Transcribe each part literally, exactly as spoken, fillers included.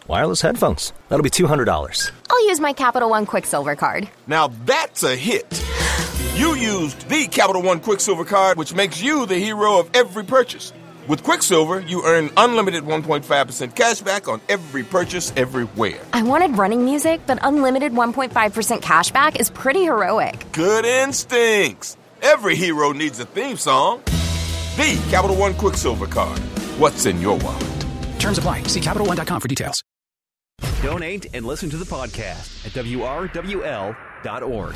wireless headphones. That'll be two hundred dollars. I'll use my Capital One Quicksilver card. Now that's a hit. You used the Capital One Quicksilver card, which makes you the hero of every purchase. With Quicksilver, you earn unlimited one point five percent cash back on every purchase everywhere. I wanted running music, but unlimited one point five percent cash back is pretty heroic. Good instincts. Every hero needs a theme song. The Capital One Quicksilver card. What's in your wallet? Terms apply. See Capital One dot com for details. Donate and listen to the podcast at W R W L dot org.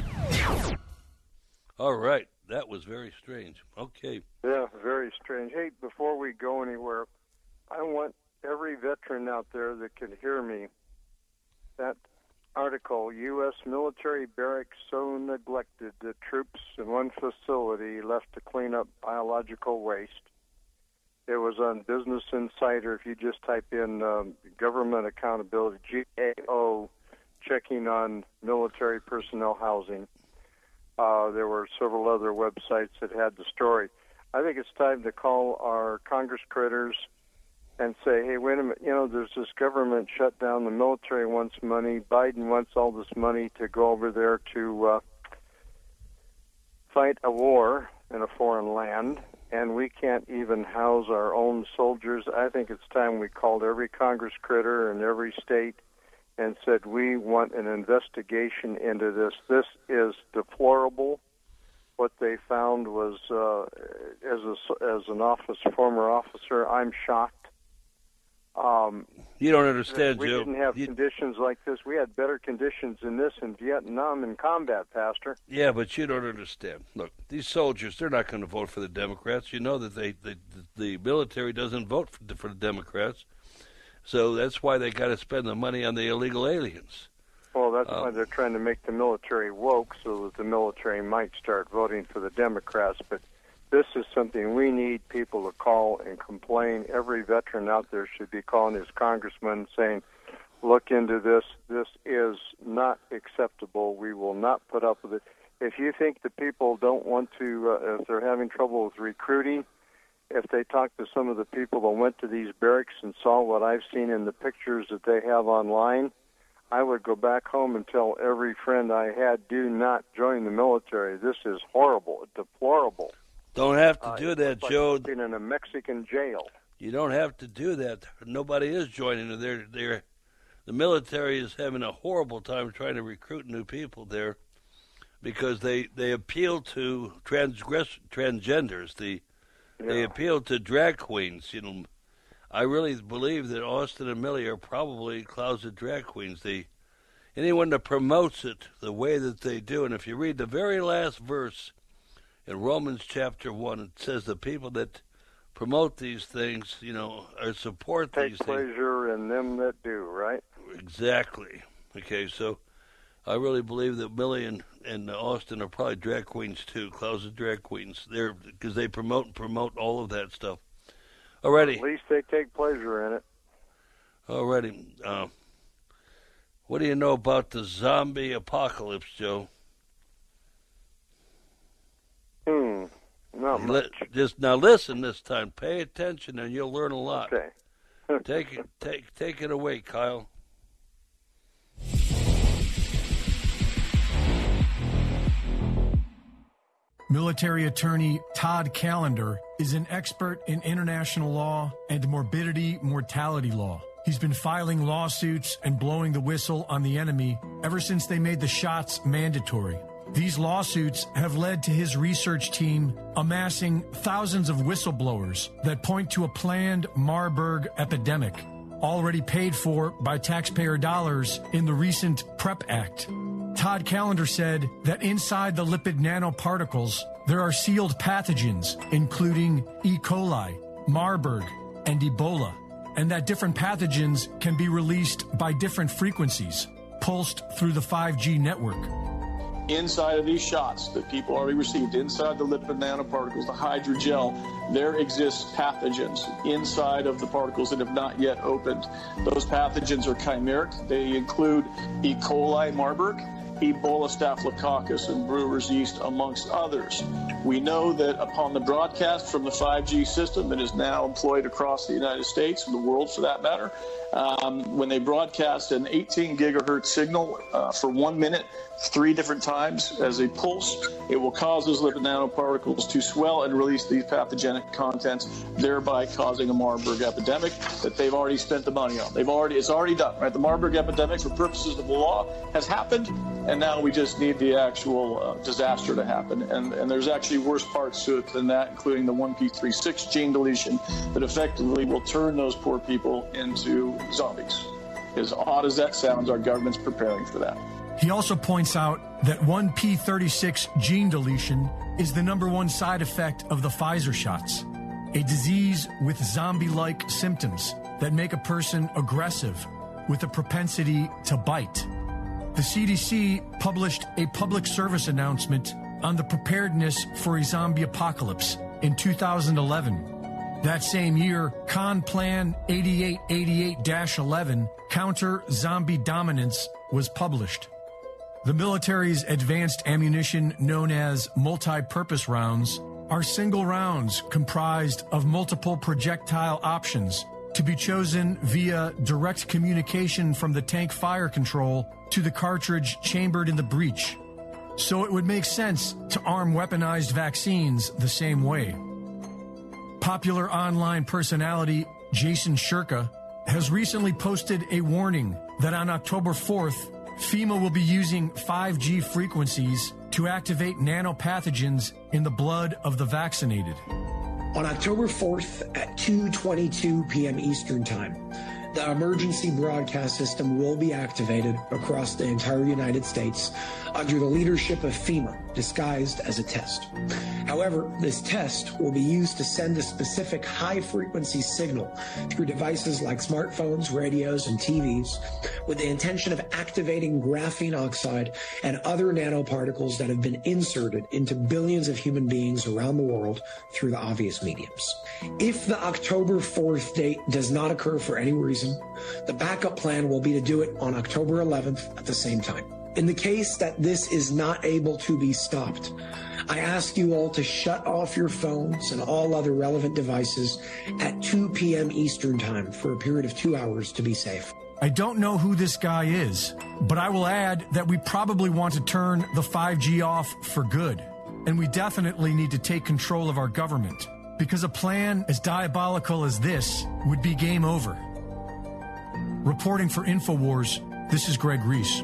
All right. That was very strange. Okay. Yeah, very strange. Hey, before we go anywhere, I want every veteran out there that can hear me, that article, U S military barracks so neglected that troops in one facility left to clean up biological waste. It was on Business Insider. If you just type in um, government accountability, G A O, checking on military personnel housing. Uh, there were several other websites that had the story. I think it's time to call our Congress critters and say, hey, wait a minute, you know, there's this government shutdown. The military wants money. Biden wants all this money to go over there to uh, fight a war in a foreign land, and we can't even house our own soldiers. I think it's time we called every Congress critter in every state and said, we want an investigation into this. This is deplorable. What they found was, uh, as a, as an office, former officer, I'm shocked. Um, you don't understand, we Joe. We didn't have you... conditions like this. We had better conditions than this in Vietnam in combat, Pastor. Yeah, but you don't understand. Look, these soldiers, they're not going to vote for the Democrats. You know that they, they the military doesn't vote for, for the Democrats. So that's why they got to spend the money on the illegal aliens. Well, that's um, why they're trying to make the military woke so that the military might start voting for the Democrats. But this is something we need people to call and complain. Every veteran out there should be calling his congressman saying, look into this. This is not acceptable. We will not put up with it. If you think the people don't want to, uh, if they're having trouble with recruiting, if they talk to some of the people that went to these barracks and saw what I've seen in the pictures that they have online, I would go back home and tell every friend I had, do not join the military. This is horrible, deplorable. Don't have to do uh, that, like Joe. Being in a Mexican jail. You don't have to do that. Nobody is joining. They're, they're, the military is having a horrible time trying to recruit new people there because they, they appeal to transgress, transgenders, the Yeah. They appeal to drag queens. You know, I really believe that Austin and Millie are probably closet drag queens. They, anyone that promotes it the way that they do, and if you read the very last verse in Romans chapter one, it says the people that promote these things, you know, or support Take these things. Take pleasure in them that do, right? Exactly. Okay, so I really believe that Millie and, and Austin are probably drag queens too, closet drag queens. They're because they promote and promote all of that stuff. Alrighty. At least they take pleasure in it. Alrighty. Uh, what do you know about the zombie apocalypse, Joe? Hmm. Not much. Let, just now, listen this time. Pay attention, and you'll learn a lot. Okay. take it. Take take it away, Kyle. Military attorney Todd Callender is an expert in international law and morbidity mortality law. He's been filing lawsuits and blowing the whistle on the enemy ever since they made the shots mandatory. These lawsuits have led to his research team amassing thousands of whistleblowers that point to a planned Marburg epidemic, already paid for by taxpayer dollars in the recent PrEP Act. Todd Callender said that inside the lipid nanoparticles, there are sealed pathogens, including E. coli, Marburg, and Ebola, and that different pathogens can be released by different frequencies, pulsed through the five G network. Inside of these shots that people already received, inside the lipid nanoparticles, the hydrogel, there exists pathogens inside of the particles that have not yet opened. Those pathogens are chimeric. They include E. coli, Marburg, Ebola staphylococcus, and brewer's yeast, amongst others. We know that upon the broadcast from the five G system that is now employed across the United States and the world for that matter, um, when they broadcast an eighteen gigahertz signal uh, for one minute, three different times as a pulse, it will cause those lipid nanoparticles to swell and release these pathogenic contents, thereby causing a Marburg epidemic that they've already spent the money on. They've already, it's already done, right? The Marburg epidemic, for purposes of the law, has happened, and now we just need the actual uh, disaster to happen. And, and there's actually worse parts to it than that, including the one P three six gene deletion that effectively will turn those poor people into zombies. As odd as that sounds, our government's preparing for that. He also points out that one P thirty-six gene deletion is the number one side effect of the Pfizer shots, a disease with zombie-like symptoms that make a person aggressive with a propensity to bite. The C D C published a public service announcement on the preparedness for a zombie apocalypse in two thousand eleven. That same year, Con Plan eighty-eight eighty-eight dash eleven, Counter Zombie Dominance, was published. The military's advanced ammunition, known as multi-purpose rounds, are single rounds comprised of multiple projectile options to be chosen via direct communication from the tank fire control to the cartridge chambered in the breech. So it would make sense to arm weaponized vaccines the same way. Popular online personality Jason Shirka has recently posted a warning that on October fourth, FEMA will be using five G frequencies to activate nanopathogens in the blood of the vaccinated. On October fourth at two twenty-two p.m. Eastern Time, the emergency broadcast system will be activated across the entire United States under the leadership of FEMA, disguised as a test. However, this test will be used to send a specific high-frequency signal through devices like smartphones, radios, and T Vs with the intention of activating graphene oxide and other nanoparticles that have been inserted into billions of human beings around the world through the obvious mediums. If the October fourth date does not occur for any reason, the backup plan will be to do it on October eleventh at the same time. In the case that this is not able to be stopped, I ask you all to shut off your phones and all other relevant devices at two p.m. Eastern Time for a period of two hours to be safe. I don't know who this guy is, but I will add that we probably want to turn the five G off for good. And we definitely need to take control of our government, because a plan as diabolical as this would be game over. Reporting for InfoWars, this is Greg Reese.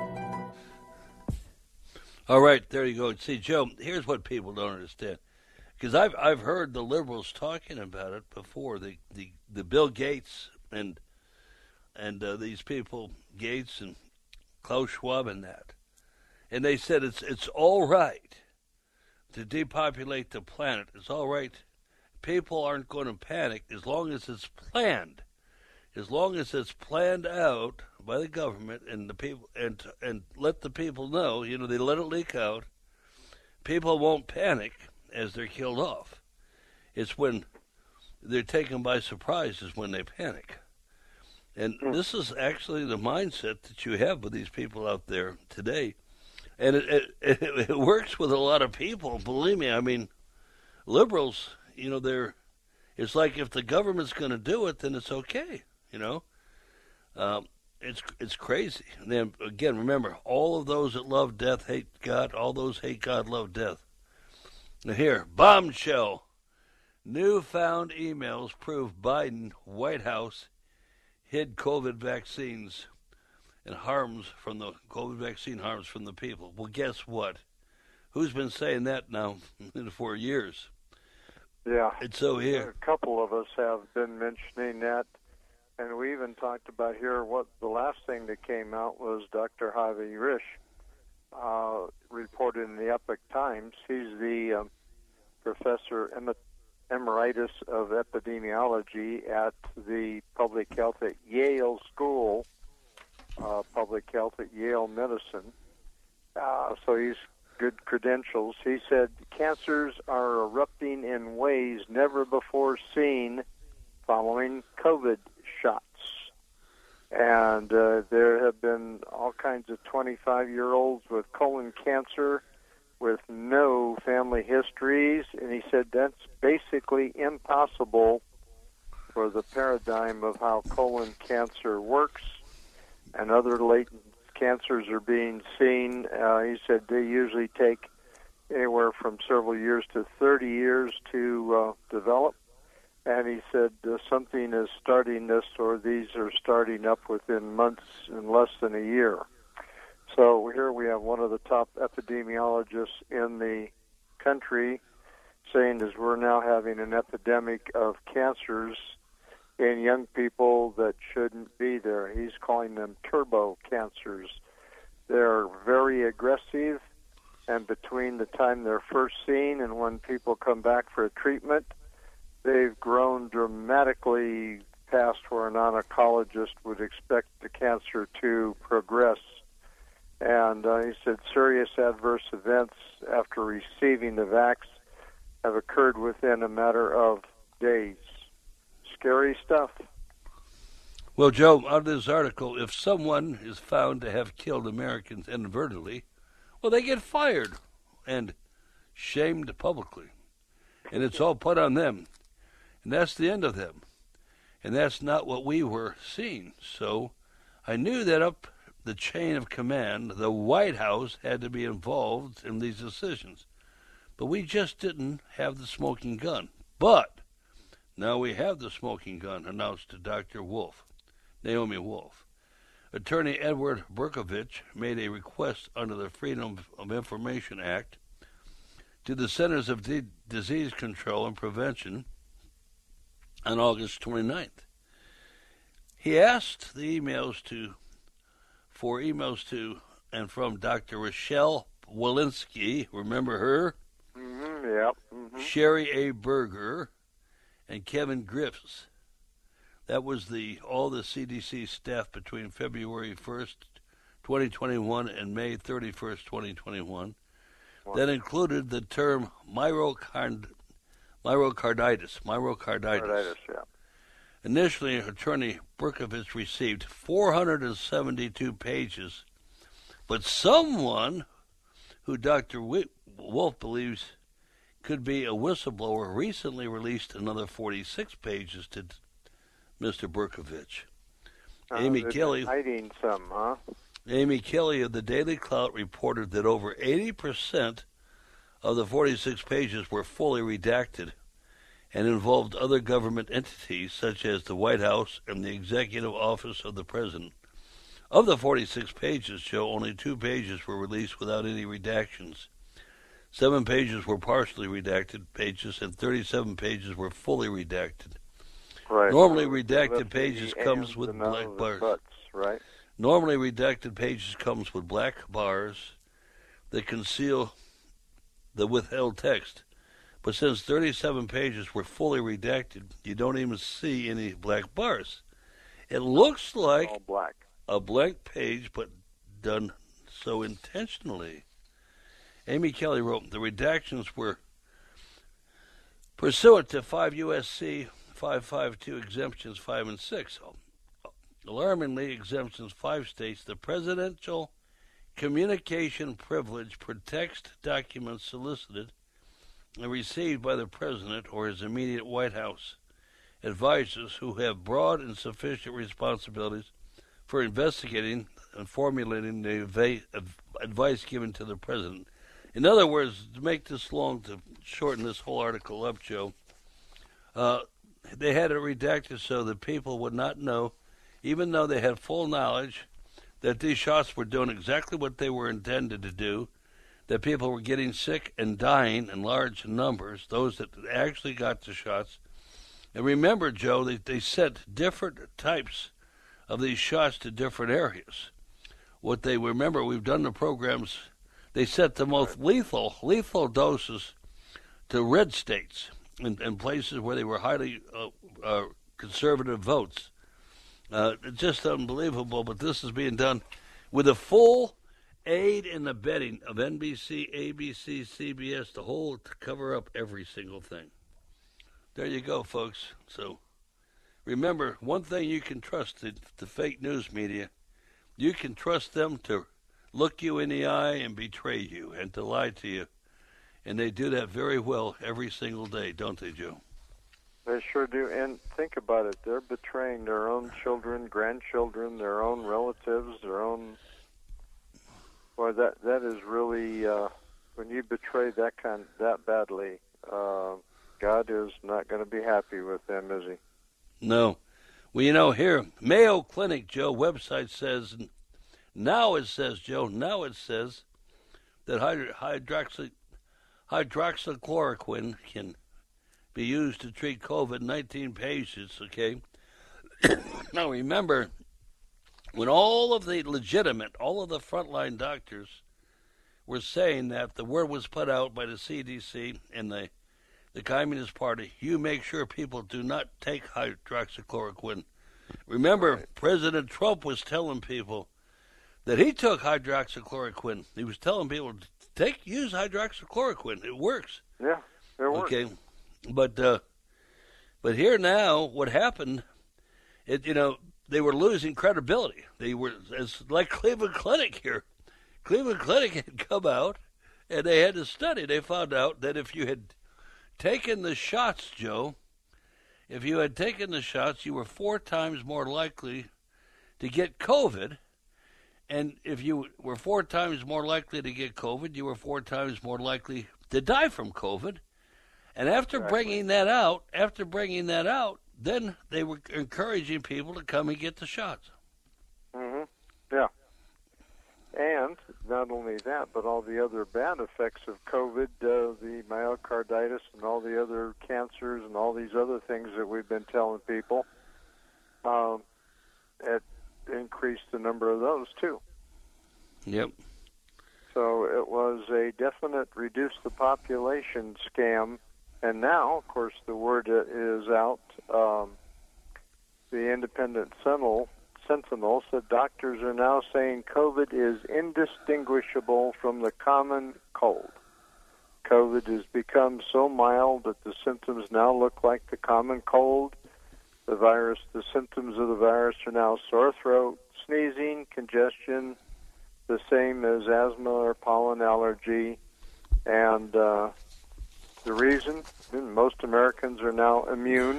All right, there you go. See, Joe, here's what people don't understand. Because I've I've heard the liberals talking about it before, the, the, the Bill Gates and and uh, these people, Gates and Klaus Schwab and that. And they said it's it's all right to depopulate the planet. It's all right. People aren't going to panic as long as it's planned. As long as it's planned out by the government and the people, and and let the people know, you know, they let it leak out. People won't panic as they're killed off. It's when they're taken by surprise is when they panic. And this is actually the mindset that you have with these people out there today. And it it, it, it works with a lot of people, believe me. I mean, liberals, you know, they're, it's like if the government's going to do it, then it's okay, you know. Um, it's it's crazy. And then, again, remember, all of those that love death hate God. All those hate God love death. Now here, bombshell. Newfound emails prove Biden, White House, hid COVID vaccines and harms from the COVID vaccine harms from the people. Well, guess what? Who's been saying that now for years? Yeah. It's so here. A couple of us have been mentioning that. And we even talked about here what the last thing that came out was Doctor Harvey Risch uh, reported in the Epoch Times. He's the um, professor emeritus of epidemiology at the public health at Yale School, uh, public health at Yale Medicine. Uh, so he's good credentials. He said cancers are erupting in ways never before seen following COVID shots. And uh, there have been all kinds of twenty-five-year-olds with colon cancer with no family histories, and he said that's basically impossible for the paradigm of how colon cancer works, and other latent cancers are being seen. Uh, he said they usually take anywhere from several years to thirty years to uh, develop. And he said uh, something is starting this, or these are starting up within months in less than a year. So here we have one of the top epidemiologists in the country saying as we're now having an epidemic of cancers in young people that shouldn't be there. He's calling them turbo cancers. They're very aggressive, and between the time they're first seen and when people come back for a treatment, they've grown dramatically past where an oncologist would expect the cancer to progress. And uh, he said serious adverse events after receiving the vax have occurred within a matter of days. Scary stuff. Well, Joe, out of this article, if someone is found to have killed Americans inadvertently, well, they get fired and shamed publicly. And it's all put on them. And that's the end of them. And that's not what we were seeing. So I knew that up the chain of command, the White House had to be involved in these decisions. But we just didn't have the smoking gun. But now we have the smoking gun, announced to Doctor Wolf, Naomi Wolf. Attorney Edward Berkovich made a request under the Freedom of Information Act to the Centers of D- Disease Control and Prevention on August twenty-ninth. He asked the emails to, for emails to and from Doctor Rochelle Walensky, remember her? Mm-hmm, yep. Mm-hmm. Sherry A. Berger, and Kevin Griffiths. That was the all the C D C staff between February first, twenty twenty-one and May thirty-first, twenty twenty-one. Wow. That included the term myrocard, myocarditis. Myocarditis. Carditis, yeah. Initially, Attorney Berkovich received four hundred seventy-two pages, but someone who Doctor Wolf believes could be a whistleblower recently released another forty-six pages to Mister Berkovich. Uh, Amy Kelly, hiding some, huh? Amy Kelly of the Daily Clout reported that over eighty percent of the forty-six pages were fully redacted and involved other government entities such as the White House and the Executive Office of the President. Of the forty-six pages, Joe, only two pages were released without any redactions. Seven pages were partially redacted pages, and thirty-seven pages were fully redacted. Right. Normally, redacted pages comes with black bars. Butts, right. Normally, redacted pages comes with black bars that conceal the withheld text. But since thirty-seven pages were fully redacted, you don't even see any black bars. It looks like all black. A blank page, but done so intentionally. Amy Kelly wrote, the redactions were pursuant to five U S C five fifty-two exemptions five and six. Alarmingly, exemptions five states the presidential communication privilege protects documents solicited and received by the president or his immediate White House advisors who have broad and sufficient responsibilities for investigating and formulating the advice given to the president. In other words, to make this long, to shorten this whole article up, Joe, uh, they had it redacted so that people would not know, even though they had full knowledge that these shots were doing exactly what they were intended to do, that people were getting sick and dying in large numbers, those that actually got the shots. And remember, Joe, they, they sent different types of these shots to different areas. What they remember, we've done the programs, they sent the most lethal, lethal doses to red states and, and places where they were highly uh, uh, conservative votes. Uh, it's just unbelievable, but this is being done with the full aid and abetting of N B C, A B C, C B S, the whole to cover up every single thing. There you go, folks. So remember, one thing you can trust the, the fake news media, you can trust them to look you in the eye and betray you and to lie to you. And they do that very well every single day, don't they, Joe? They sure do. And think about it. They're betraying their own children, grandchildren, their own relatives, their own... Boy, that, that is really... Uh, when you betray that kind that badly, uh, God is not going to be happy with them, is he? No. Well, you know, here, Mayo Clinic, Joe, website says... Now it says, Joe, now it says that hydroxy... hydroxychloroquine can be used to treat COVID nineteen patients, okay? Now, remember, when all of the legitimate, all of the frontline doctors were saying that the word was put out by the C D C and the, the Communist Party, you make sure people do not take hydroxychloroquine. Remember, right. President Trump was telling people that he took hydroxychloroquine. He was telling people to Take use hydroxychloroquine. It works. Yeah, it works. Okay, but uh, but here now, what happened? It you know they were losing credibility. They were as like Cleveland Clinic here. Cleveland Clinic had come out and they had a study. They found out that if you had taken the shots, Joe, if you had taken the shots, you were four times more likely to get COVID. And if you were four times more likely to get COVID, you were four times more likely to die from COVID. And after exactly. bringing that out, after bringing that out, then they were encouraging people to come and get the shots. Mm-hmm. Yeah. And not only that, but all the other bad effects of COVID, uh, the myocarditis and all the other cancers and all these other things that we've been telling people, um, it increased the number of those too. Yep. So it was a definite reduce the population scam, and now, of course, the word is out. Um, the Independent Sentinel, Sentinel said doctors are now saying COVID is indistinguishable from the common cold. COVID has become so mild that the symptoms now look like the common cold. The virus, the symptoms of the virus are now sore throat, sneezing, congestion, the same as asthma or pollen allergy. And uh, the reason, most Americans are now immune.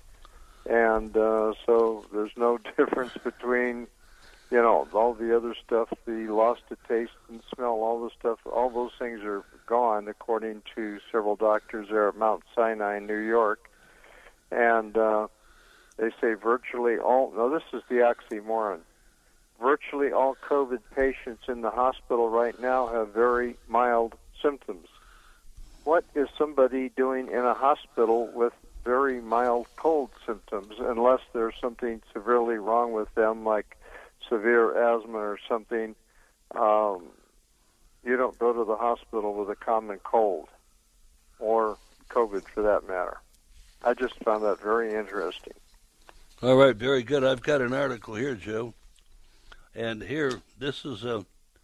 And uh, so there's no difference between, you know, all the other stuff, the loss to taste and smell, all the stuff, all those things are gone, according to several doctors there at Mount Sinai, New York. And... Uh, They say virtually all, no, this is the oxymoron. Virtually all COVID patients in the hospital right now have very mild symptoms. What is somebody doing in a hospital with very mild cold symptoms, unless there's something severely wrong with them, like severe asthma or something? Um, you don't go to the hospital with a common cold, or COVID for that matter. I just found that very interesting. All right, very good. I've got an article here, Joe. And here, this is a,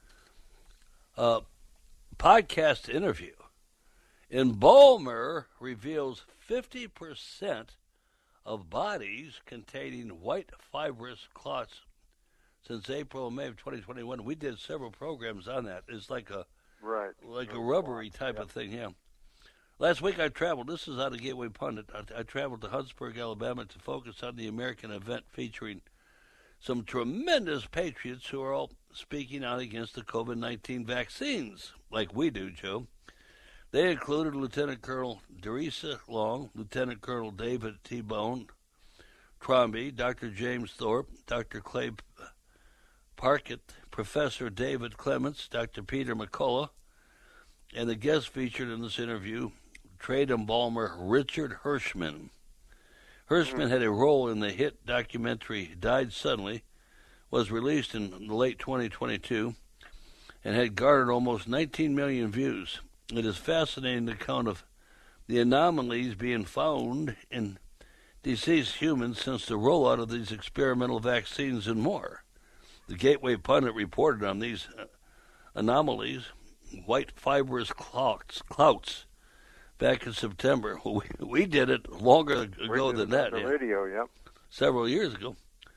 a podcast interview. Embalmer reveals fifty percent of bodies containing white fibrous clots since April and May of twenty twenty-one. We did several programs on that. It's like a right, like a rubbery type yeah. of thing, yeah. Last week I traveled, this is out of Gateway Pundit, I, I traveled to Huntsburg, Alabama to focus on the American event featuring some tremendous patriots who are all speaking out against the COVID nineteen vaccines, like we do, Joe. They included Lieutenant Colonel Derisa Long, Lieutenant Colonel David T. Bone Tromby, Doctor James Thorpe, Doctor Clay Parkett, Professor David Clements, Doctor Peter McCullough, and the guest featured in this interview, trade embalmer Richard Hirschman. Hirschman had a role in the hit documentary Died Suddenly, was released in late twenty twenty-two, and had garnered almost nineteen million views. It is a fascinating account of the anomalies being found in deceased humans since the rollout of these experimental vaccines and more. The Gateway Pundit reported on these anomalies, white fibrous clouts, clouts, back in September. We, we did it longer ago than that. The yeah. radio, yep. several years ago,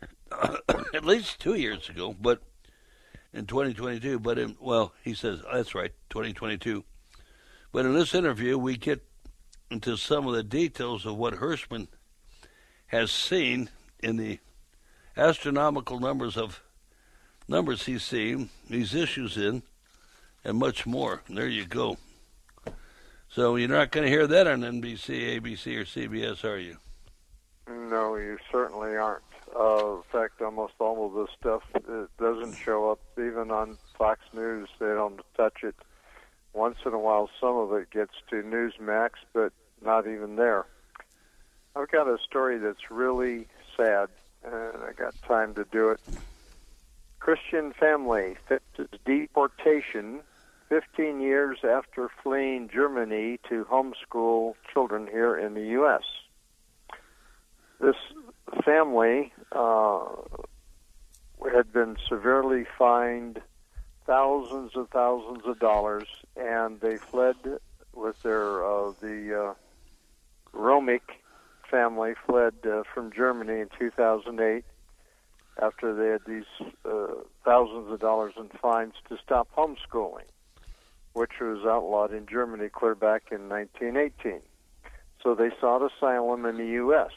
at least two years ago, but in twenty twenty-two. But in, well, he says that's right, twenty twenty-two. But in this interview, we get into some of the details of what Hirschman has seen in the astronomical numbers of numbers he's seen, these issues in, and much more. And there you go. So you're not going to hear that on N B C, A B C, or C B S, are you? No, you certainly aren't. Uh, in fact, almost all of this stuff it doesn't show up even on Fox News. They don't touch it. Once in a while, some of it gets to Newsmax, but not even there. I've got a story that's really sad, and I got time to do it. Christian family faces deportation fifteen years after fleeing Germany to homeschool children here in the U S This family uh, had been severely fined thousands and thousands of dollars, and they fled with their uh, the uh, Romick family fled uh, from Germany in two thousand eight after they had these uh, thousands of dollars in fines to stop homeschooling, which was outlawed in Germany clear back in nineteen eighteen. So they sought asylum in the U S,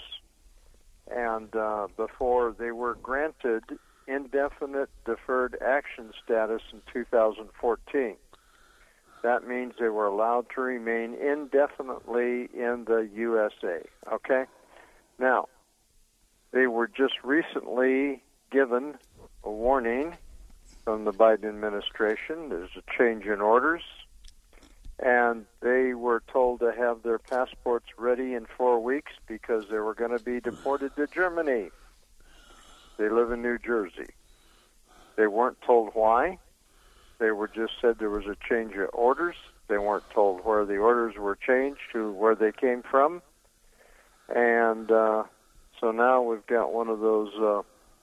and uh, before they were granted indefinite deferred action status in two thousand fourteen. That means they were allowed to remain indefinitely in the U S A. Okay? Now, they were just recently given a warning from the Biden administration. There's a change in orders, and they were told to have their passports ready in four weeks because they were going to be deported to Germany. They live in New Jersey. They weren't told why. They were just said there was a change of orders. They weren't told where the orders were changed to where they came from. And uh, so now we've got one of those uh,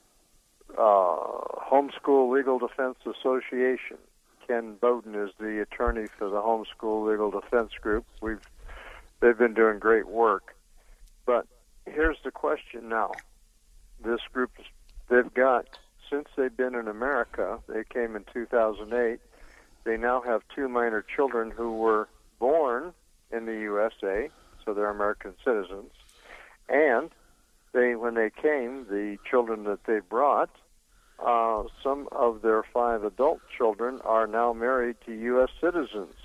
uh, Homeschool Legal Defense Association. Ken Bowden is the attorney for the Homeschool Legal Defense Group. We've they've been doing great work. But here's the question now. This group, they've got, since they've been in America, they came in two thousand eight, they now have two minor children who were born in the U S A, so they're American citizens. And they, when they came, the children that they brought, uh, some of their five adult children are now married to U S citizens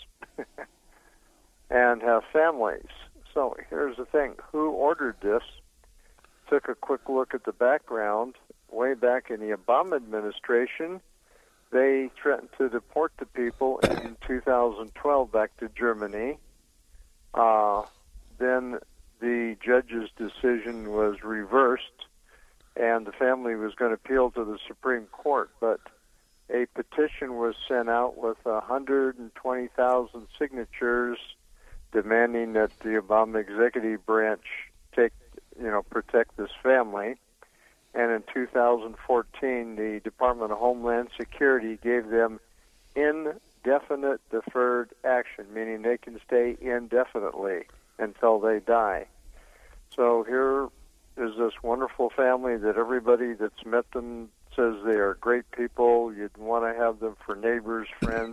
and have families. So here's the thing. Who ordered this? Took a quick look at the background. Way back in the Obama administration, they threatened to deport the people in two thousand twelve back to Germany. Uh, then the judge's decision was reversed, and the family was going to appeal to the Supreme Court. But a petition was sent out with one hundred twenty thousand signatures demanding that the Obama executive branch take, you know, protect this family. And in two thousand fourteen, the Department of Homeland Security gave them indefinite deferred action, meaning they can stay indefinitely until they die. So here is this wonderful family that everybody that's met them says they are great people. You'd want to have them for neighbors, friends.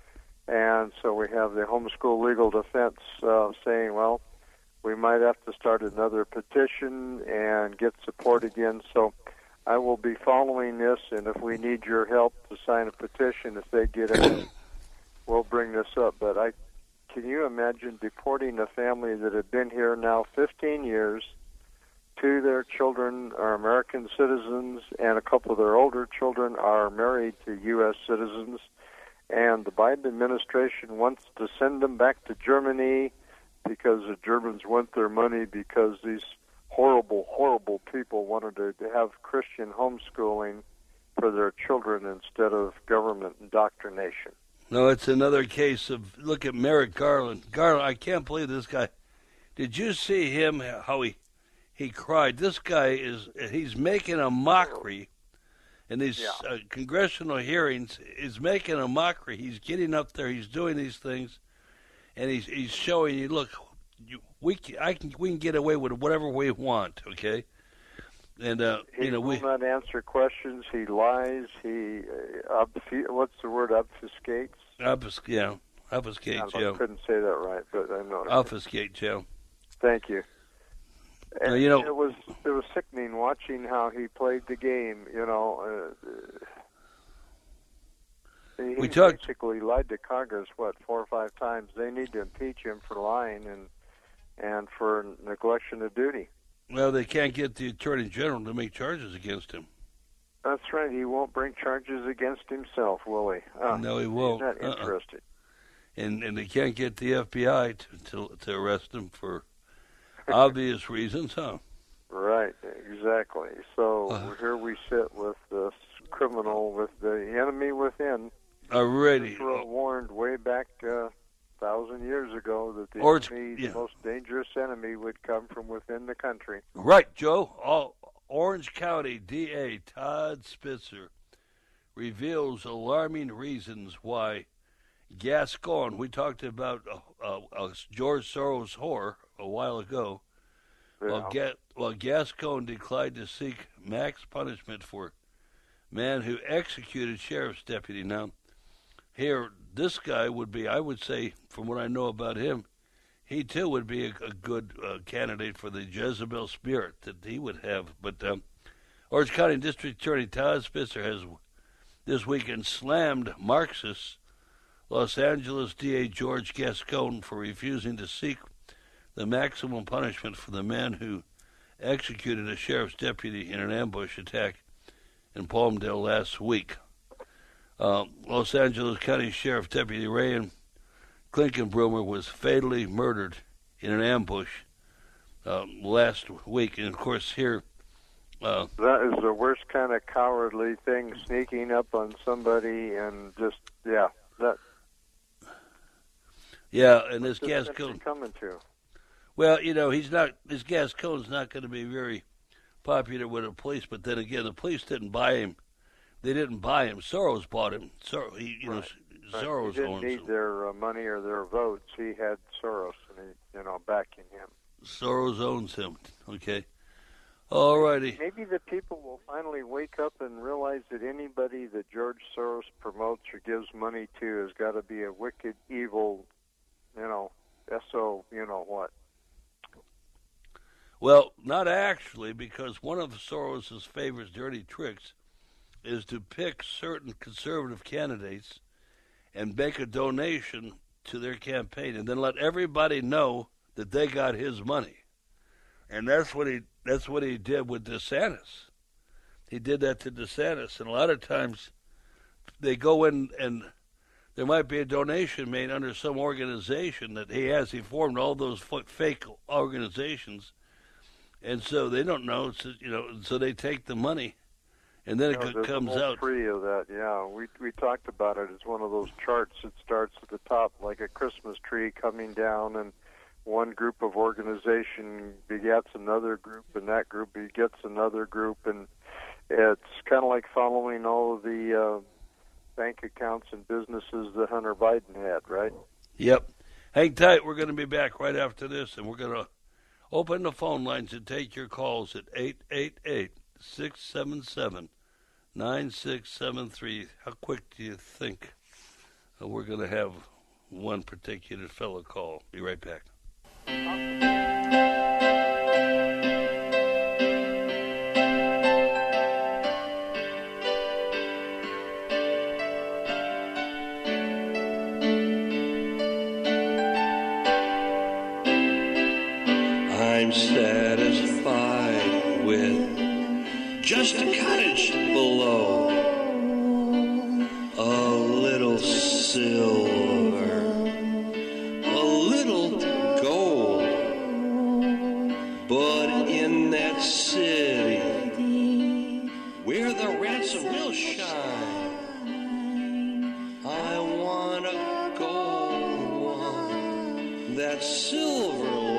And so we have the Homeschool Legal Defense uh, saying, well, we might have to start another petition and get support again. So I will be following this, and if we need your help to sign a petition, if they get it, we'll bring this up. But I, can you imagine deporting a family that had been here now fifteen years, two of their children are American citizens, and a couple of their older children are married to U S citizens, and the Biden administration wants to send them back to Germany because the Germans want their money because these horrible, horrible people wanted to, to have Christian homeschooling for their children instead of government indoctrination. No, it's another case of, look at Merrick Garland. Garland, I can't believe this guy. Did you see him, how he he cried? This guy is, he's making a mockery in these yeah. uh, congressional hearings. He's making a mockery. He's getting up there. He's doing these things. And he's he's showing you, look, you, we can, I can we can get away with whatever we want, okay? And uh, he you know, will we not answer questions. He lies. He uh, obf- what's the word? Obfuscates. obfusc- yeah, obfuscate, I Joe. couldn't say that right, but I know. Obfuscate, Joe. Thank you. And uh, you know, it was it was sickening watching how he played the game. You know, uh, he we talked, basically lied to Congress what four or five times. They need to impeach him for lying and and for neglection of duty. Well, they can't get the Attorney General to make charges against him. That's right. He won't bring charges against himself, will he? Oh, no, he won't. He's not uh-uh. interested. And and they can't get the F B I to to, to arrest him for obvious reasons, huh? Right, exactly. So Uh. here we sit with this criminal, with the enemy within. Already. We were warned way back a uh, thousand years ago that the Or it's- enemy, yeah. the most dangerous enemy would come from within the country. Right, Joe. All, Orange County D A Todd Spitzer reveals alarming reasons why Gascon, we talked about uh, uh, uh, George Soros' whore a while ago, Yeah. while, Ga- while Gascon declined to seek max punishment for man who executed sheriff's deputy. Now, here, this guy would be, I would say, from what I know about him, he too would be a, a good uh, candidate for the Jezebel spirit that he would have. But um, Orange County District Attorney Todd Spitzer has this weekend slammed Marxist Los Angeles D A George Gascon for refusing to seek the maximum punishment for the man who executed a sheriff's deputy in an ambush attack in Palmdale last week. Uh, Los Angeles County Sheriff Deputy Rayan Klinkenbrummer was fatally murdered in an ambush uh, last week. And, of course, here... Uh, that is the worst kind of cowardly thing, sneaking up on somebody and just, yeah, that... Yeah, and this what's Gascon... coming to? Well, you know, he's not... This Gascon's not going to be very popular with the police, but then again, the police didn't buy him. They didn't buy him. Soros bought him. Soros, he, you Right. know, Soros he didn't owns need him. their uh, money or their votes. He had Soros, and he, you know, backing him. Soros owns him. Okay. All righty. Maybe the people will finally wake up and realize that anybody that George Soros promotes or gives money to has got to be a wicked, evil, you know, S O, you know what. Well, not actually, because one of Soros's favorite dirty tricks is to pick certain conservative candidates and make a donation to their campaign and then let everybody know that they got his money. And that's what he that's what he did with DeSantis. He did that to DeSantis. And a lot of times they go in and there might be a donation made under some organization that he has. He formed all those fake organizations. And so they don't know, so, you know, so they take the money. And then You know, it there's comes a whole out. tree of that, yeah. We we talked about it. It's one of those charts that starts at the top like a Christmas tree coming down, and one group of organization begets another group, and that group begets another group, and it's kind of like following all of the uh, bank accounts and businesses that Hunter Biden had, right? Yep. Hang tight. We're going to be back right after this, and we're going to open the phone lines and take your calls at eight eight eight, six seven seven, nine six seven three. How quick do you think uh, we're going to have one particular fellow call? Be right back. I'm satisfied with just a cottage below, a little silver, a little gold, but in that city where the ransom will shine, I want a gold one, that silver line.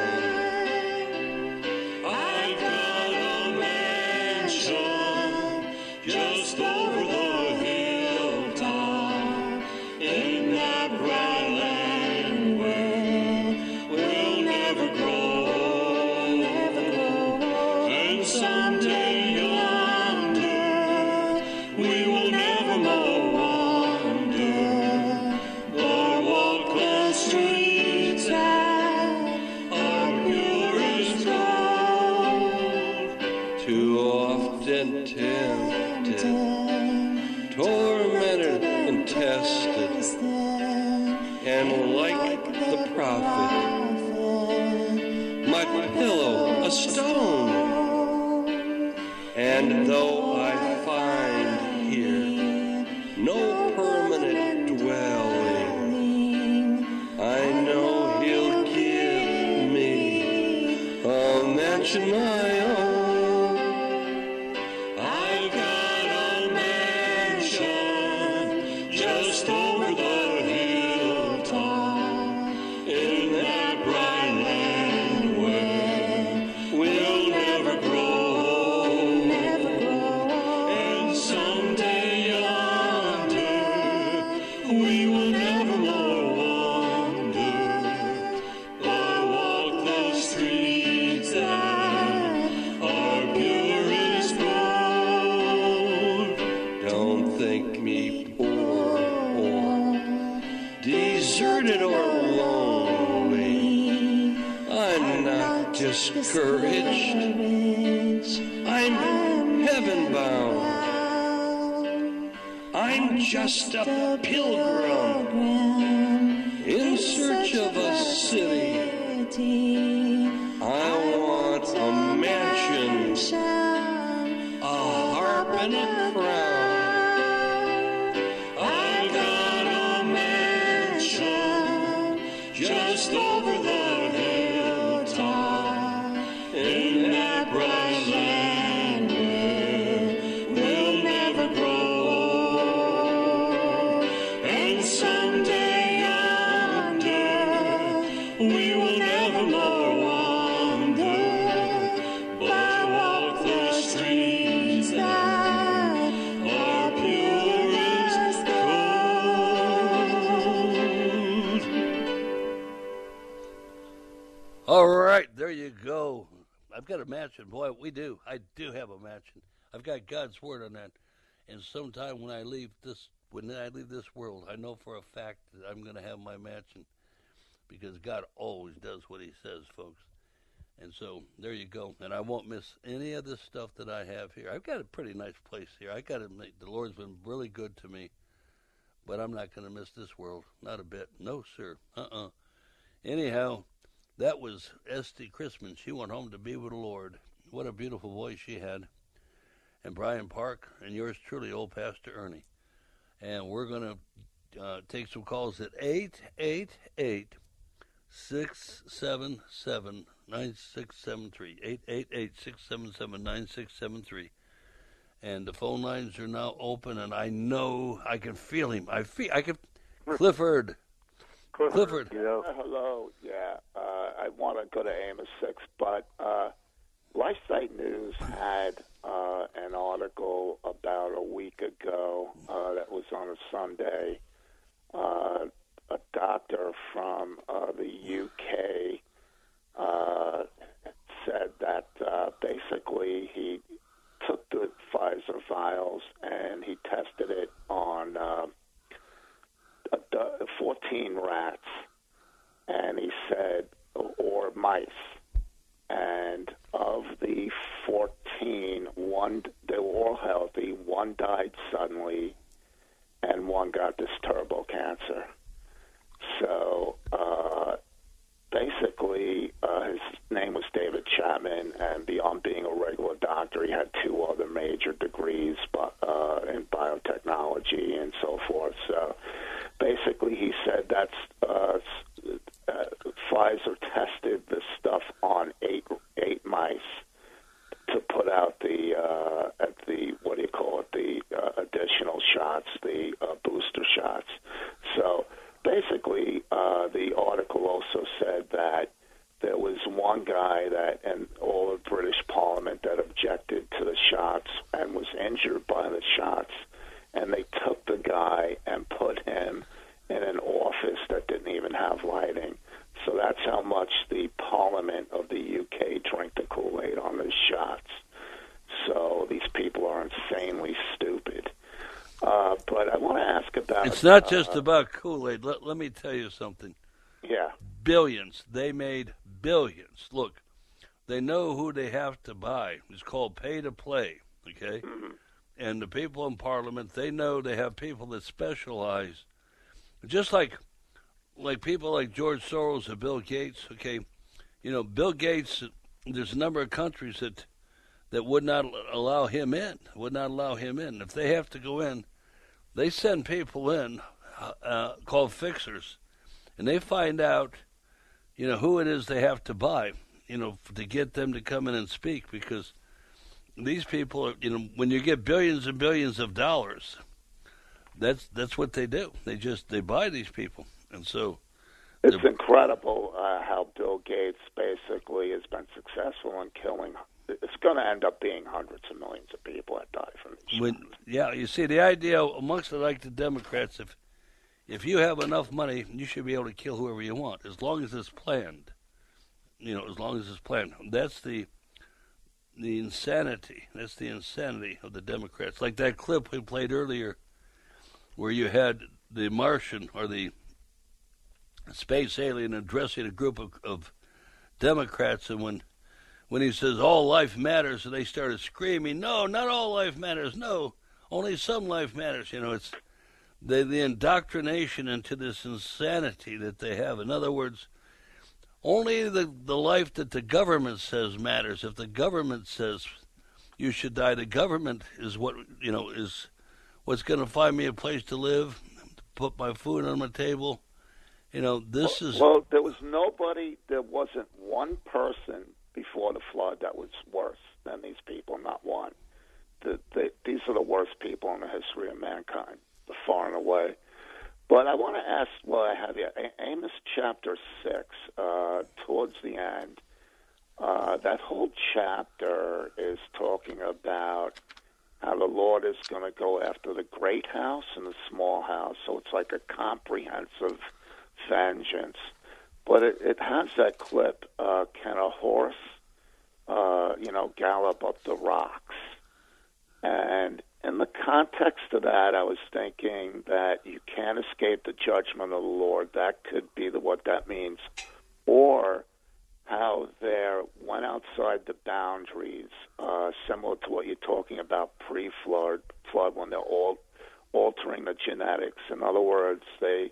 I've got a mansion just over the hilltop in that bright land where we'll never grow, and someday and like the prophet, my pillow a stone. And though I find here no permanent dwelling, I know he'll give me a mansion I own. I've got a mansion just over the hilltop in that bright land where we'll never grow, never grow. And someday yonder we will never more wander or walk the streets that are pure as gold. Don't think me poor or deserted or lonely. I'm not discouraged. I'm heaven bound. I'm just a pilgrim in search of a city. I want a mansion, a harp and a crown. I got a mansion just over the hilltop in that bright land where we'll never grow. And someday yonder we will never more wander, but walk the streets that are pure as gold. All right, there you go. I've got a mansion. Boy, we do. I do have a mansion. I've got God's word on that. And sometime when I leave this, when I leave this world, I know for a fact that I'm going to have my mansion, because God always does what He says, folks. And so there you go. And I won't miss any of this stuff that I have here. I've got a pretty nice place here. I got to admit, the Lord's been really good to me. But I'm not going to miss this world, not a bit. No, sir. Uh-uh. Anyhow, that was Esty Christman. She went home to be with the Lord. What a beautiful voice she had. And Brian Park, and yours truly, old Pastor Ernie. And we're going to uh, take some calls at eight eight eight, six seven seven, nine six seven three. eight eight eight, six seven seven, nine six seven three. And the phone lines are now open, and I know, I can feel him. I feel, I can, Clifford. Clifford. Uh, hello, yeah. Uh, I want to go to Amos six, but uh, Lifesite News had uh, an article about a week ago uh, that was on a Sunday. Uh, a doctor from uh, the U K uh, said that uh, basically he took the Pfizer vials and he tested it on uh, fourteen rats, and he said, or mice, and of the fourteen, one, they were all healthy, one died suddenly, and one got this turbo cancer. So uh, basically, uh, his name was David Chapman, and beyond being a regular doctor, he had two other major degrees uh, in biotechnology and so forth. So basically, he said that's uh, uh, Pfizer tested the stuff on eight eight mice to put out the uh, at the what do you call it the uh, additional shots, the uh, booster shots. So basically, uh, the article also said that there was one guy that in all of British Parliament that objected to the shots and was injured by the shots, and they took the guy and put him in an office that didn't even have lighting. So that's how much the Parliament of the U K drank the Kool-Aid on those shots. So these people are insanely stupid. Uh, but I want to ask about... It's not uh, just about Kool-Aid. Let, let me tell you something. Yeah. Billions. They made billions. Look, they know who they have to buy. It's called pay to play, okay? Mm-hmm. And the people in Parliament, they know they have people that specialize. Just like like people like George Soros or Bill Gates, okay, you know, Bill Gates, there's a number of countries that that would not allow him in, would not allow him in. If they have to go in, they send people in uh, called fixers, and they find out, you know, who it is they have to buy, you know, to get them to come in and speak, because these people, are, you know, when you get billions and billions of dollars, that's that's what they do. They just, they buy these people. And so it's incredible uh, how Bill Gates basically has been successful in killing. It's going to end up being hundreds of millions of people that die from these. When, yeah, you see, the idea amongst the, like the Democrats, if if you have enough money, you should be able to kill whoever you want, as long as it's planned. You know, as long as it's planned. That's the the insanity. That's the insanity of the Democrats. Like that clip we played earlier, where you had the Martian or the space alien addressing a group of, of Democrats, and when when he says all life matters, and they started screaming, no, not all life matters, no, only some life matters. You know, it's the the indoctrination into this insanity that they have. In other words, only the, the life that the government says matters. If the government says you should die, the government is what, you know, is what's going to find me a place to live, to put my food on my table. You know, this well, is... Well, there was nobody, there wasn't one person before the flood that was worse than these people, not one. The, the, these are the worst people in the history of mankind, far and away. But I want to ask, well, I have you, Amos chapter six, uh, towards the end, uh, that whole chapter is talking about how the Lord is going to go after the great house and the small house. So it's like a comprehensive vengeance. But it, it has that clip, uh, can a horse, uh, you know, gallop up the rocks? And in the context of that, I was thinking that you can't escape the judgment of the Lord. That could be the, what that means. Or how there went outside the boundaries, uh, similar to what you're talking about pre-flood, flood, when they're all altering the genetics. In other words, they,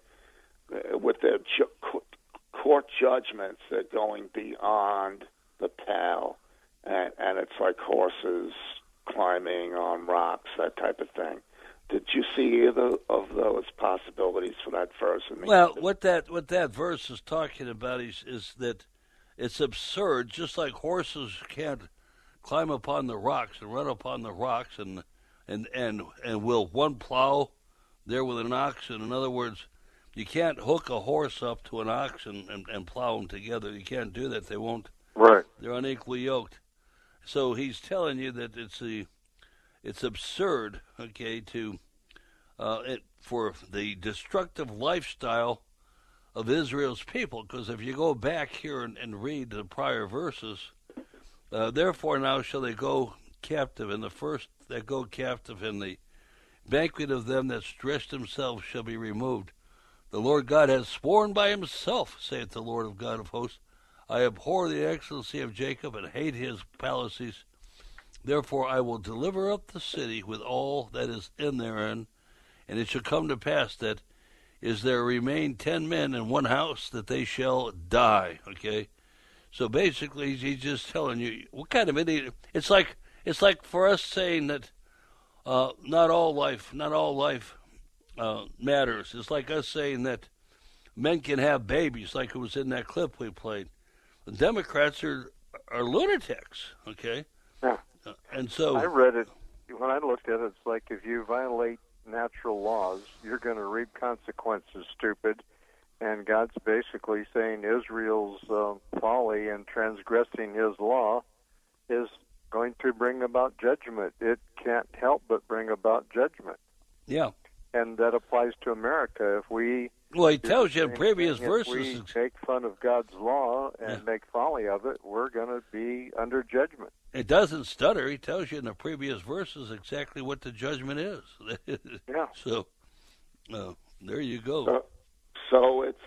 with their ju- court judgments, they're going beyond the pale, and, and it's like horses climbing on rocks, that type of thing. Did you see either of those possibilities for that verse? I mean, well, what that what that verse is talking about is, is that it's absurd. Just like horses can't climb upon the rocks and run upon the rocks, and and and and will one plow there with an oxen. In other words, you can't hook a horse up to an oxen and, and plow them together. You can't do that. They won't. Right. They're unequally yoked. So he's telling you that it's the, it's absurd, okay, to uh, it, for the destructive lifestyle of Israel's people. Because if you go back here and, and read the prior verses, uh, therefore now shall they go captive, and the first that go captive, in the banquet of them that stretch themselves shall be removed. The Lord God has sworn by himself, saith the Lord of God of hosts, I abhor the excellency of Jacob and hate his palaces. Therefore I will deliver up the city with all that is in therein. And it shall come to pass that is there remain ten men in one house, that they shall die. Okay? So basically he's just telling you, what kind of idiot? It's like it's like for us saying that uh, not all life, not all life uh, matters. It's like us saying that men can have babies, like it was in that clip we played. The Democrats are are lunatics, okay? Yeah. Uh, and so I read it when I looked at it. It's like if you violate natural laws, you're going to reap consequences, stupid. And God's basically saying Israel's uh, folly and transgressing His law is going to bring about judgment. It can't help but bring about judgment. Yeah. And that applies to America. If we Well, he tells you in previous if verses. we make fun of God's law and Yeah. make folly of it, we're going to be under judgment. It doesn't stutter. He tells you in the previous verses exactly what the judgment is. Yeah. So, uh, there you go. So, so it's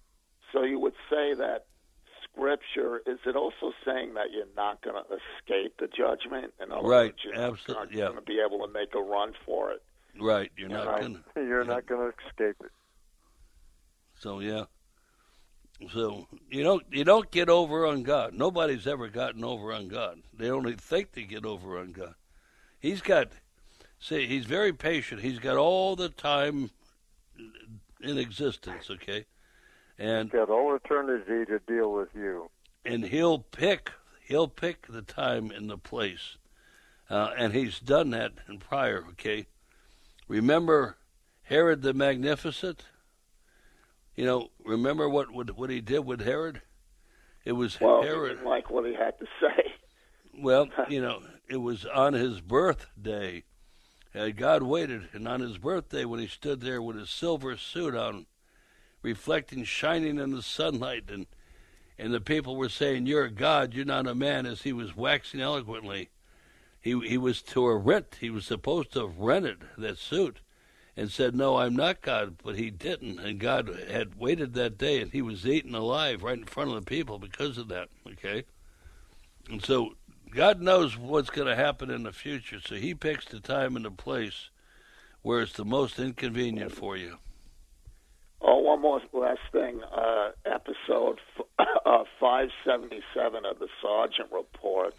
so you would say that Scripture, is it also saying that you're not going to escape the judgment? In other Right, words, you're absolutely, not yeah. going to be able to make a run for it. Right. You're not Right. going You're yeah. not going to escape it. So, yeah. So you don't you don't get over on God. Nobody's ever gotten over on God. They only think they get over on God. He's got, see, he's very patient. He's got all the time in existence, okay? And got all eternity to deal with you. And he'll pick he'll pick the time and the place. Uh, and he's done that in prior, okay? Remember Herod the Magnificent? You know, remember what, what what he did with Herod? It was well, Herod. He didn't like what he had to say. Well, you know, it was on his birthday. Uh, God waited, and on his birthday, when he stood there with his silver suit on, reflecting, shining in the sunlight, and and the people were saying, "You're a God, you're not a man," as he was waxing eloquently. He he was to a rent. He was supposed to have rented that suit, and said, "No, I'm not God," but he didn't. And God had waited that day, and he was eaten alive right in front of the people because of that, okay? And so God knows what's going to happen in the future, so he picks the time and the place where it's the most inconvenient for you. Oh, one more last thing. Uh, episode uh, five seventy-seven of the Sergeant Reports.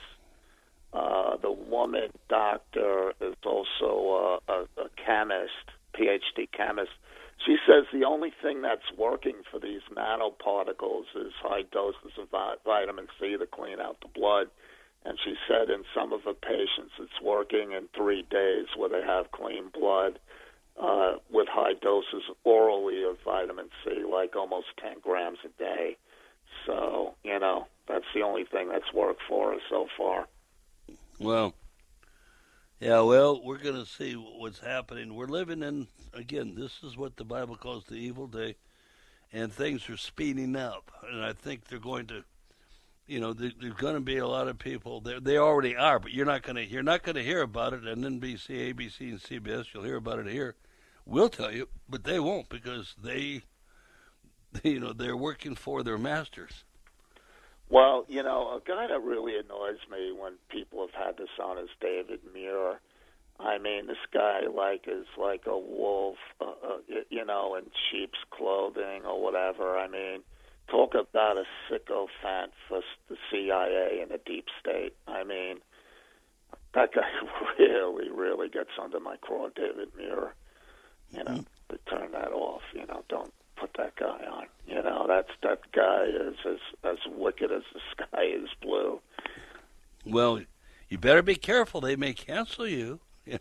Uh, the woman doctor is also uh, a, a chemist, P H D chemist. She says the only thing that's working for these nanoparticles is high doses of vi- vitamin C to clean out the blood. And she said in some of her patients it's working in three days where they have clean blood uh, with high doses orally of vitamin C, like almost ten grams a day. So, you know, that's the only thing that's worked for us so far. Well, yeah, well, we're going to see what's happening. We're living in, again, this is what the Bible calls the evil day, and things are speeding up. And I think they're going to, you know, there, there's going to be a lot of people. They they already are, but you're not going to you're not going to hear about it on N B C, A B C, and C B S. You'll hear about it here. We'll tell you, but they won't because they, you know, they're working for their masters. Well, you know, a guy that really annoys me when people have had this on is David Muir. I mean, this guy like is like a wolf, uh, uh, you know, in sheep's clothing or whatever. I mean, talk about a sycophant for the C I A and the deep state. I mean, that guy really, really gets under my craw, David Muir. You know, to turn that off. You know, don't put that guy on. You know, that's that guy is as as wicked as the sky is blue. Well, you better be careful. They may cancel you. yeah,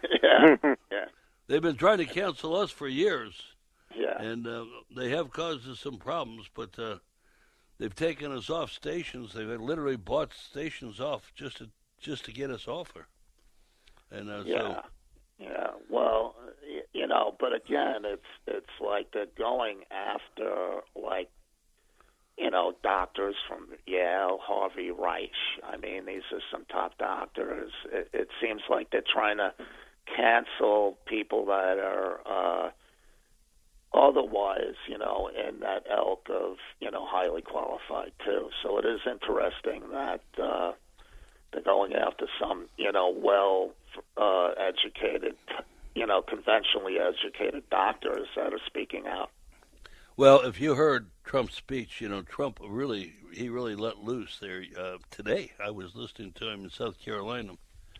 yeah. They've been trying to cancel us for years. Yeah. And uh, they have caused us some problems, but uh, they've taken us off stations. They've literally bought stations off just to just to get us off her. And uh, yeah, so, yeah. Well, you know, but again, it's it's like they're going after like you know doctors from Yale, Harvey Reich. I mean, these are some top doctors. It, it seems like they're trying to cancel people that are. Uh, Otherwise, you know, in that ilk of, you know, highly qualified, too. So it is interesting that uh, they're going after some, you know, well-educated, uh, you know, conventionally educated doctors that are speaking out. Well, if you heard Trump's speech, you know, Trump really, he really let loose there uh, today. I was listening to him in South Carolina.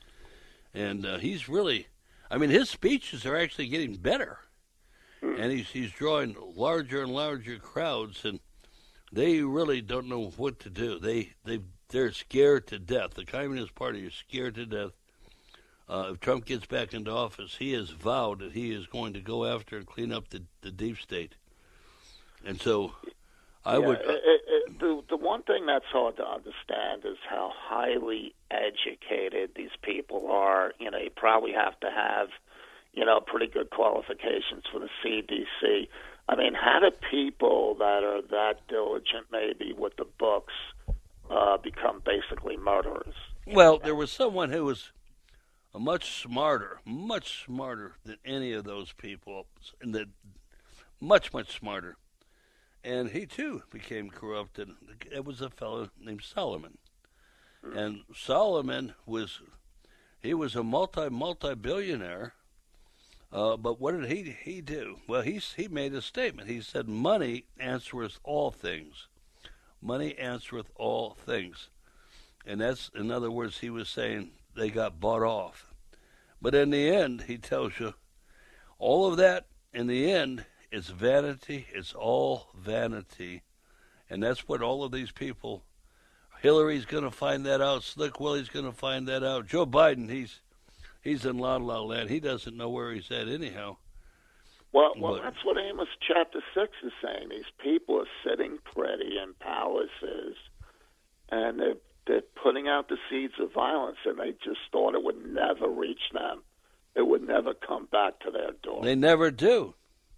And uh, he's really, I mean, his speeches are actually getting better. And he's he's drawing larger and larger crowds, and they really don't know what to do. They they they're scared to death. The Communist Party is scared to death. Uh, if Trump gets back into office, he has vowed that he is going to go after and clean up the, the deep state. And so, I yeah, would. Uh, it, it, the the one thing that's hard to understand is how highly educated these people are. You know, you probably have to have. You know, pretty good qualifications for the C D C. I mean, how do people that are that diligent, maybe with the books, uh, become basically murderers? Well, there was someone who was a much smarter, much smarter than any of those people, and that much, much smarter. And he too became corrupt. And it was a fellow named Solomon, mm-hmm. and Solomon was he was a multi multi billionaire. Uh, but what did he he do? Well, he he made a statement. He said, "Money answereth all things. Money answereth all things," and that's, in other words, he was saying they got bought off. But in the end, he tells you, all of that in the end is vanity. It's all vanity, and that's what all of these people. Hillary's going to find that out. Slick Willie's going to find that out. Joe Biden, he's. He's in La La Land. He doesn't know where he's at anyhow. Well, well, But- that's what Amos chapter six is saying. These people are sitting pretty in palaces, and they're, they're putting out the seeds of violence, and they just thought it would never reach them. It would never come back to their door. They never do.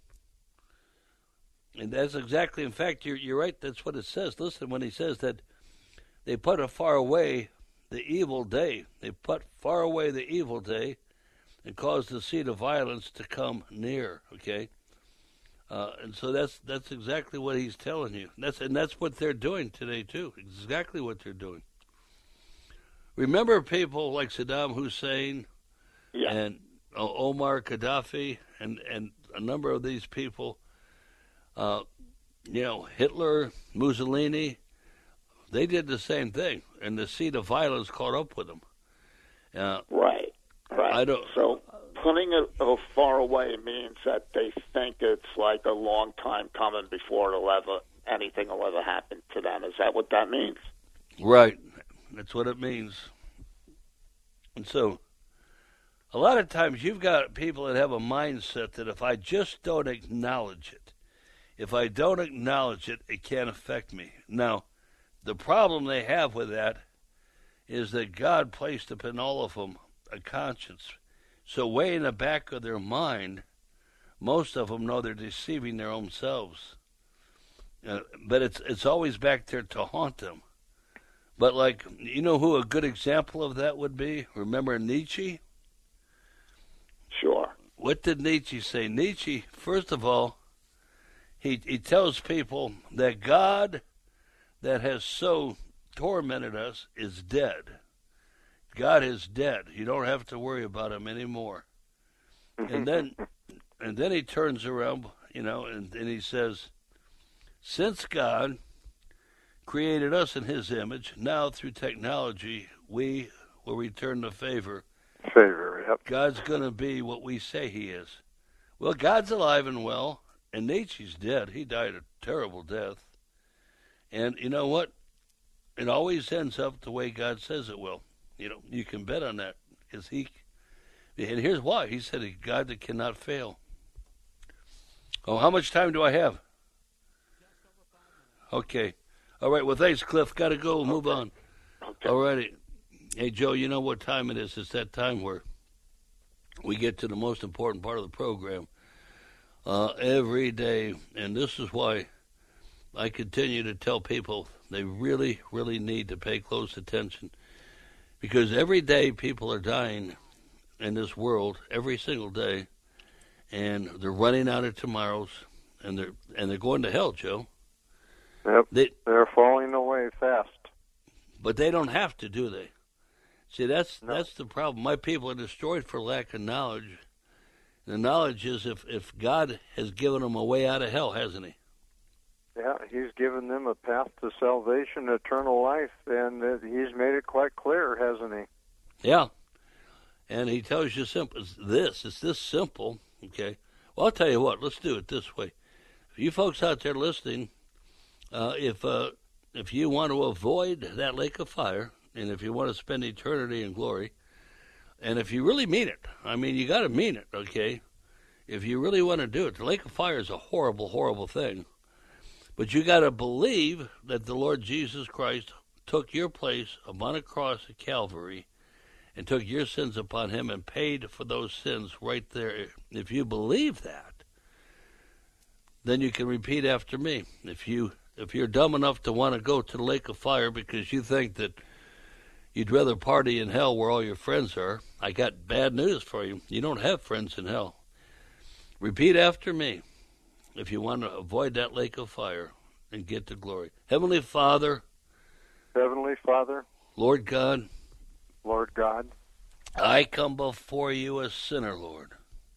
And that's exactly, in fact, you're, you're right. That's what it says. Listen, when he says that they put a far away the evil day. They put far away the evil day and caused the seed of violence to come near, okay? Uh, and so that's that's exactly what he's telling you. That's And that's what they're doing today, too. Exactly what they're doing. Remember people like Saddam Hussein yeah. and uh, Omar Gaddafi and, and a number of these people, uh, you know, Hitler, Mussolini, they did the same thing, and the seed of violence caught up with them. Uh, right, right. I don't. So putting it uh, far away means that they think it's like a long time coming before it'll ever anything will ever happen to them. Is that what that means? Right. That's what it means. And so, a lot of times you've got people that have a mindset that if I just don't acknowledge it, if I don't acknowledge it, it can't affect me. Now, the problem they have with that is that God placed upon all of them a conscience. So way in the back of their mind, most of them know they're deceiving their own selves. Uh, but it's it's always back there to haunt them. But like, you know who a good example of that would be? Remember Nietzsche? Sure. What did Nietzsche say? Nietzsche, first of all, he he tells people that God that has so tormented us is dead. God is dead. You don't have to worry about him anymore. And then and then he turns around, you know, and, and he says, since God created us in his image, now through technology, we will return the favor. Favor, yep. God's going to be what we say he is. Well, God's alive and well, and Nietzsche's dead. He died a terrible death. And you know what? It always ends up the way God says it will. You know, you can bet on that. Because he, and here's why. He said, a God that cannot fail. Oh, how much time do I have? Okay. All right. Well, thanks, Cliff. Got to go. Move okay. on. Okay. All righty. Hey, Joe, you know what time it is? It's that time where we get to the most important part of the program uh, every day. And this is why I continue to tell people they really, really need to pay close attention. Because every day people are dying in this world, every single day, and they're running out of tomorrows, and they're and they're going to hell, Joe. Yep, they, they're falling away fast. But they don't have to, do they? See, that's no. that's the problem. My people are destroyed for lack of knowledge. The knowledge is if, if God has given them a way out of hell, hasn't he? Yeah, he's given them a path to salvation, eternal life, and uh, he's made it quite clear, hasn't he? Yeah. And he tells you simple, it's this, it's this simple, okay? Well, I'll tell you what, let's do it this way. If you folks out there listening, uh, if uh, if you want to avoid that lake of fire, and if you want to spend eternity in glory, and if you really mean it, I mean, you got to mean it, okay? If you really want to do it, the lake of fire is a horrible, horrible thing. But you got to believe that the Lord Jesus Christ took your place upon a cross at Calvary and took your sins upon him and paid for those sins right there. If you believe that, then you can repeat after me. If you if you're dumb enough to want to go to the lake of fire because you think that you'd rather party in hell where all your friends are, I got bad news for you. You don't have friends in hell. Repeat after me if you want to avoid that lake of fire and get to glory. Heavenly Father. Heavenly Father. Lord God. Lord God. I come before you a sinner, Lord.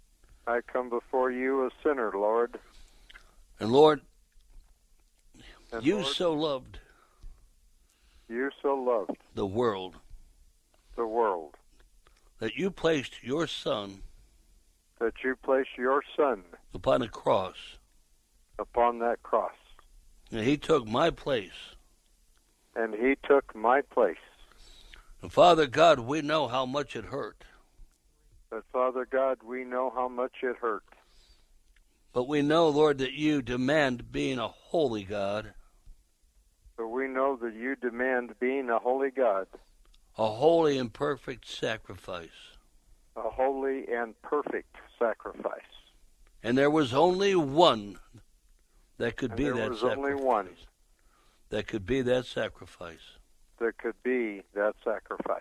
I come before you a sinner, Lord. And Lord, and you Lord, so loved you so loved the world the world that you placed your Son that you placed your Son upon a cross. upon that cross. And he took my place. And he took my place. And Father God, we know how much it hurt. But Father God, we know how much it hurt. But we know, Lord, that you demand being a holy God. But we know that you demand being a holy God. A holy and perfect sacrifice. A holy and perfect sacrifice. And there was only one that could and be there that was sacrifice. only one that could be that sacrifice. that could be that sacrifice.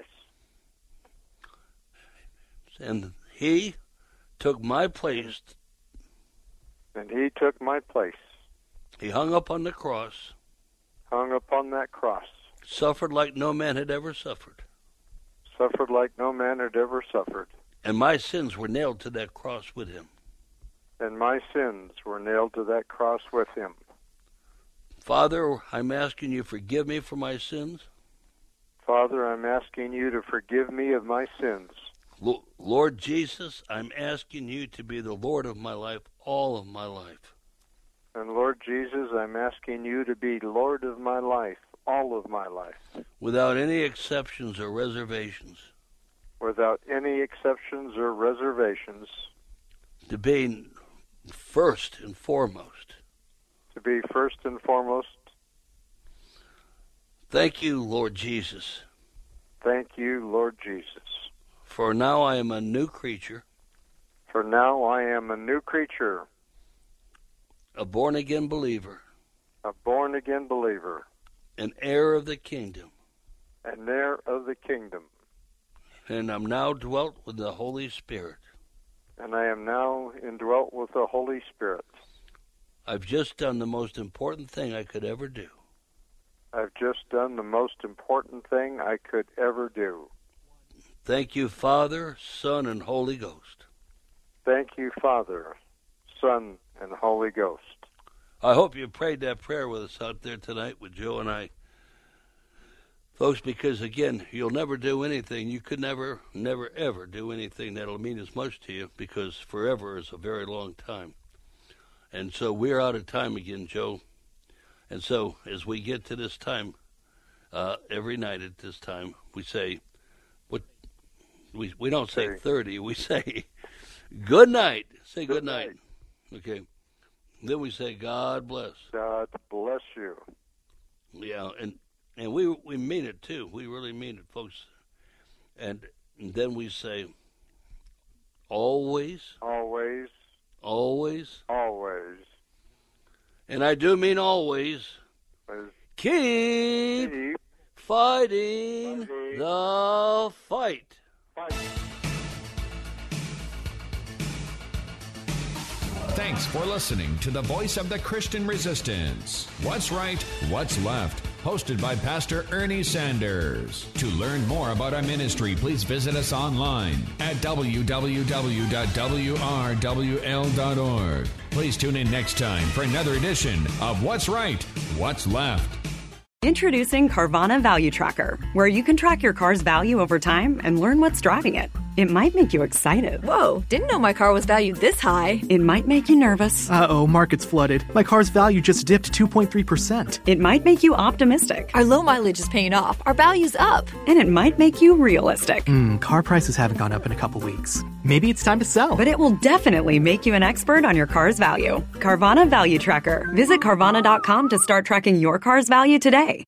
And he took my place. And he took my place. He hung up on the cross. Hung upon that cross. Suffered like no man had ever suffered. Suffered like no man had ever suffered. And my sins were nailed to that cross with him. And my sins were nailed to that cross with him. Father, I'm asking you to forgive me for my sins. Father, I'm asking you to forgive me of my sins. Lord Jesus, I'm asking you to be the Lord of my life, all of my life. And Lord Jesus, I'm asking you to be Lord of my life, all of my life. Without any exceptions or reservations. Without any exceptions or reservations. To be first and foremost. To be first and foremost. Thank you, Lord Jesus. Thank you, Lord Jesus. For now I am a new creature. For now I am a new creature. A born-again believer. A born-again believer. An heir of the kingdom. An heir of the kingdom. And I'm now dwelt with the Holy Spirit. And I am now indwelt with the Holy Spirit. I've just done the most important thing I could ever do. I've just done the most important thing I could ever do. Thank you, Father, Son, and Holy Ghost. Thank you, Father, Son, and Holy Ghost. I hope you prayed that prayer with us out there tonight with Joe and I. Folks, because, again, you'll never do anything. You could never, never, ever do anything that'll mean as much to you, because forever is a very long time. And so we're out of time again, Joe. And so as we get to this time, uh, every night at this time, we say, what we we don't say thirty, we say good night. Say good, good night. night. Okay. Then we say God bless. God bless you. Yeah, and and we we mean it too. We really mean it, folks. And, and then we say always. Always. Always. Always. And I do mean always. Keep, keep fighting, fighting the fight. fight. Thanks for listening to the Voice of the Christian Resistance. What's Right, What's Left? Hosted by Pastor Ernie Sanders. To learn more about our ministry, please visit us online at w w w dot w r w l dot org. Please tune in next time for another edition of What's Right, What's Left. Introducing Carvana Value Tracker, where you can track your car's value over time and learn what's driving it. It might make you excited. Whoa, didn't know my car was valued this high. It might make you nervous. Uh-oh, market's flooded. My car's value just dipped two point three percent. It might make you optimistic. Our low mileage is paying off. Our value's up. And it might make you realistic. Hmm, car prices haven't gone up in a couple weeks. Maybe it's time to sell. But it will definitely make you an expert on your car's value. Carvana Value Tracker. Visit Carvana dot com to start tracking your car's value today.